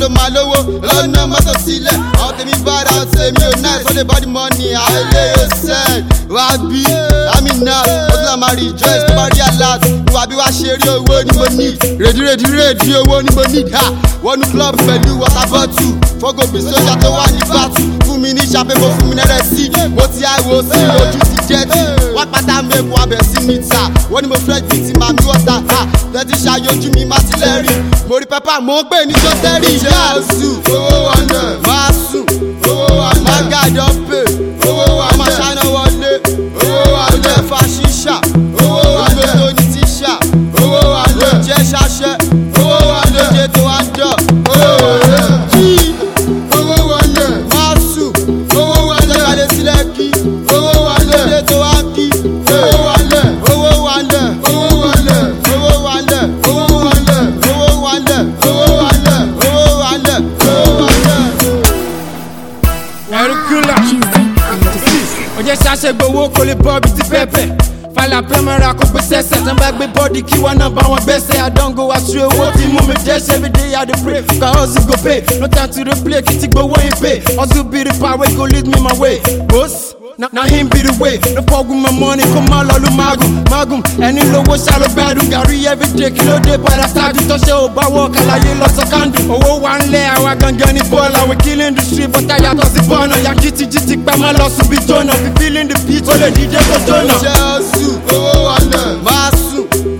ló máa lówó lọ́nà mọ́tò sílẹ̀ àwọn tèmi bára tèmi ò náà sọ́lé body money àìlè ẹsẹ̀ wá bí amina ọdún náà máa rejoice tó bá rí alert ìwà bí wá ṣe rí owó ni mo need rèdí owó ni mo need ha wọnú club pẹ̀lú water bottle fọ́gò bí sójà tó wà ní battle fún mi ní ṣàpépò fún mi nẹ́rẹ̀ sí mo ti àìwò sí ojú ti jẹ́tì wọ́n pátá mẹ́kù abẹ̀ sí mi ta wọ́n ní mo fẹ́ bí ti máa mi wọ́ta ha tẹ́tí ṣàyọjú mi má ti lẹ́rìí mo rí pẹ́pà mo ń pè ní sọ́tẹ́rì máa sùn owó wọlé máa sùn owó wọlé máa gàdọ̀ pé owó wọlé máa ṣáná wọlé owó wọlé fa ṣíṣà owó wọlé tó ní tíṣà owó wọlé jẹ́ ṣáṣẹ́ owó wọlé jẹ́ tó wá dọ̀ owó wọlé jí owó wọlé máa sùn owó wọlé kálẹ̀ sílẹ̀ kí owó wọlé jẹ́ tó wá kí owó wọlé owó wọlé owó wọlé owó wọlé owó wọlé owó wọlé owó wọlé owó wọlé owó wọlé. Ericula oje ṣaṣẹ gbowó kò lè bọ́ bí ti pẹ́pẹ́ fàlà pẹ́mẹ́ra kó gbé sẹ́sẹ̀ tán bá gbé bọ́ọ̀dì kí wọ́n náà bá wọn gbẹ́sẹ̀ àdángo àṣù owó tí mú mi jẹ́sẹ̀ everyday I dey pray ka hustle go pay no time to dey play kìtì gbowó in pay hustle be the power wey go lead me my way boss. Now him be the way, no fuck with my money, come on lolu magum, ẹni lówó ṣàlọ́ gbádùn gàrí everyday kí ló dé padà ṣáájú tọ́ṣẹ́ ò bá wọ́ kàlàyé lọ́sọ̀ kándù. Owó wa ń lẹ̀ àwa gangan ní bọ́ọ̀lù, we killing the street but àyàtọ̀ sí bọ́ọ̀nà. Ya jìtì pẹ́ máa lọ sùn bí jóná, fi feeling the beat, ó lè dìde kó jóná. Ṣé o sùn? Owó wa lẹ̀, máa sùn.